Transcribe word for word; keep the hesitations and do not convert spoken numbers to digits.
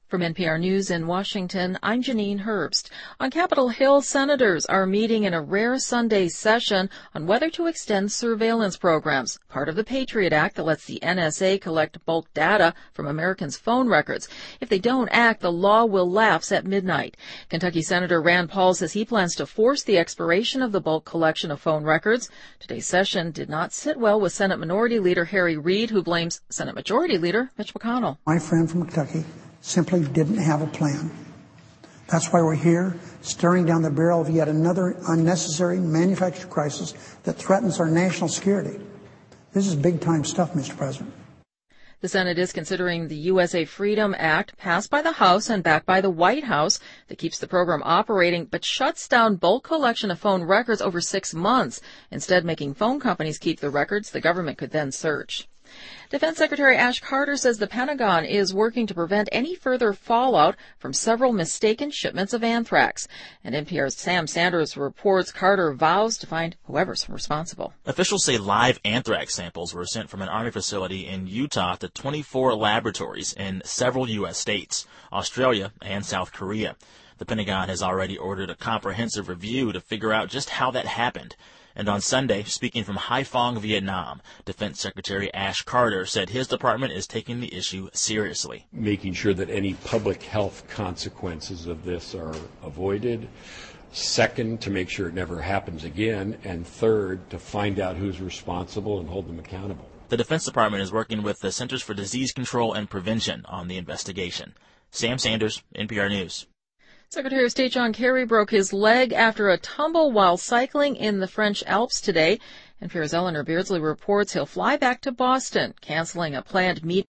From N P R News in Washington, I'm Janine Herbst. On Capitol Hill, senators are meeting in a rare Sunday session on whether to extend surveillance programs, part of the Patriot Act that lets the N S A collect bulk data from Americans' phone records. If they don't act, the law will lapse at midnight. Kentucky Senator Rand Paul says he plans to force the expiration of the bulk collection of phone records. Today's session did not sit well with Senate Minority Leader Harry Reid, who blames Senate Majority Leader Mitch McConnell. My friend from Kentucky simply didn't have a plan. That's why we're here, staring down the barrel of yet another unnecessary manufactured crisis that threatens our national security. This is big-time stuff, Mister President. The Senate is considering the U S A Freedom Act, passed by the House and backed by the White House, that keeps the program operating but shuts down bulk collection of phone records over six months, instead making phone companies keep the records the government could then search. Defense Secretary Ash Carter says the Pentagon is working to prevent any further fallout from several mistaken shipments of anthrax. And N P R's Sam Sanders reports Carter vows to find whoever's responsible. Officials say live anthrax samples were sent from an Army facility in Utah to twenty-four laboratories in several U S states, Australia, and South Korea. The Pentagon has already ordered a comprehensive review to figure out just how that happened. And on Sunday, speaking from Haiphong, Vietnam, Defense Secretary Ash Carter said his department is taking the issue seriously. Making sure that any public health consequences of this are avoided. Second, to make sure it never happens again. And third, to find out who's responsible and hold them accountable. The Defense Department is working with the Centers for Disease Control and Prevention on the investigation. Sam Sanders, N P R News. Secretary of State John Kerry broke his leg after a tumble while cycling in the French Alps today. N P R's Eleanor Beardsley reports he'll fly back to Boston, canceling a planned meeting